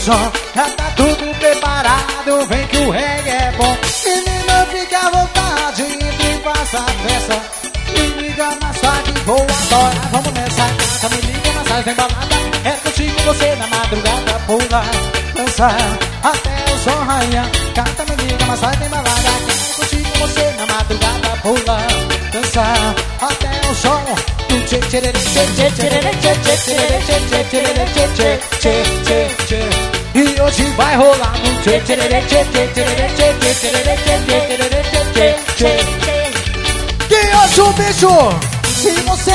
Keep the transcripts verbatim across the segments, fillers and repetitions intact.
som, já tá tudo preparado, vem que o reggae é bom. Menina, fica à vontade, entre e faça a festa. Me liga, massagem, vou adorar, vamos nessa casa. Me liga, massagem, balada, é contigo você na madrugada. Pula, dança, até o som raiar. Canta, me liga, massagem, balada, é contigo você na madrugada. Pula, dança, até o som do tchê tchê tchê tchê tchê tchê tchê tchê tchê tchê tchê tchê. E hoje vai rolar no tchê tchê tchê tchê tchê tchê tchê tchê tchê tchê. Que hoje o bicho, se você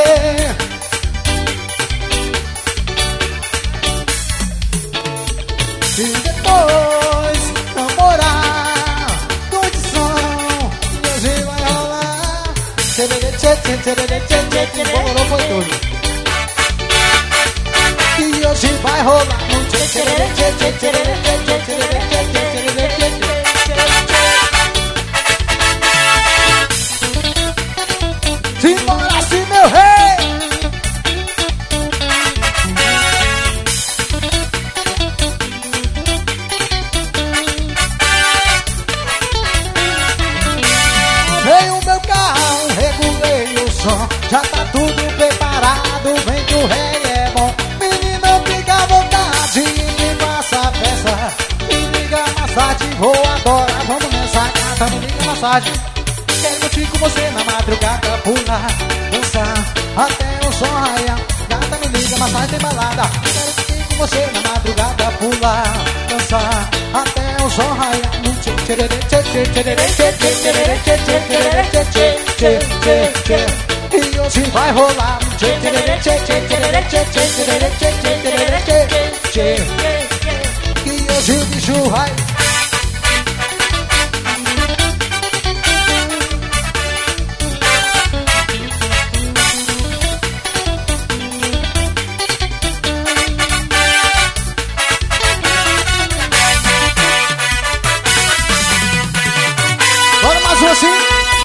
e depois namorar, condição, e hoje vai rolar. Tchê tchê tchê tchê tchê tchê, demorou, foi tudo. E hoje vai rolar no tchê tchê tchê tchê tchê tchê tchê tchê. Simbora assim, meu rei! Veio o meu carro, regulei o som, já tá tudo preparado, vem que o reggae é bom. Menina, fica à vontade, me faça a festa. Me liga a massagem, vou adorar, vamos nessa casa, me liga a massagem. Quero curtir com você na madrugada, pular, dançar, até o som raiar. Gata, me liga, massagem balada. Quero curtir com você na madrugada, pular, dançar, até o som raiar. No tchê tchê tchê tchê tchê tchê tchê tchê tchê tchê tchê. E hoje vai rolar no tchê tchê tchê tchê tchê tchê tchê tchê tchê tchê tchê. E hoje o bicho vai